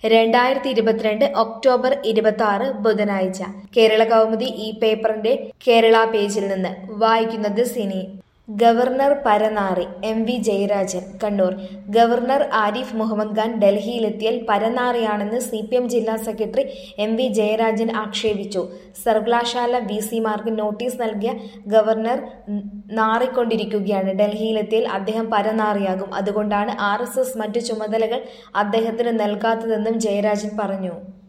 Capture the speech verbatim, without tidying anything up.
രണ്ടായിരത്തി ഇരുപത്തിരണ്ട് ഒക്ടോബർ ഇരുപത്തി ആറ് ബുധനാഴ്ച കേരള കൗമുദി ഈ പേപ്പറിന്റെ കേരള പേജിൽ നിന്ന് വായിക്കുന്നത് സിനി. ഗവർണർ പരനാറി. M V Jayarajan Kannur. Governor Arif Mohammed Khan ഡൽഹിയിലെത്തിയാൽ പരനാറിയാണെന്ന് സി പി എം ജില്ലാ സെക്രട്ടറി എം വി ജയരാജൻ ആക്ഷേപിച്ചു. സർവകലാശാല വി സിമാർക്ക് നോട്ടീസ് നൽകിയ ഗവർണർ നാറിക്കൊണ്ടിരിക്കുകയാണ്. ഡൽഹിയിലെത്തിയാൽ അദ്ദേഹം പരനാറിയാകും. അതുകൊണ്ടാണ് ആർ എസ് എസ് മറ്റു ചുമതലകൾ അദ്ദേഹത്തിന് നൽകാത്തതെന്നും ജയരാജൻ പറഞ്ഞു.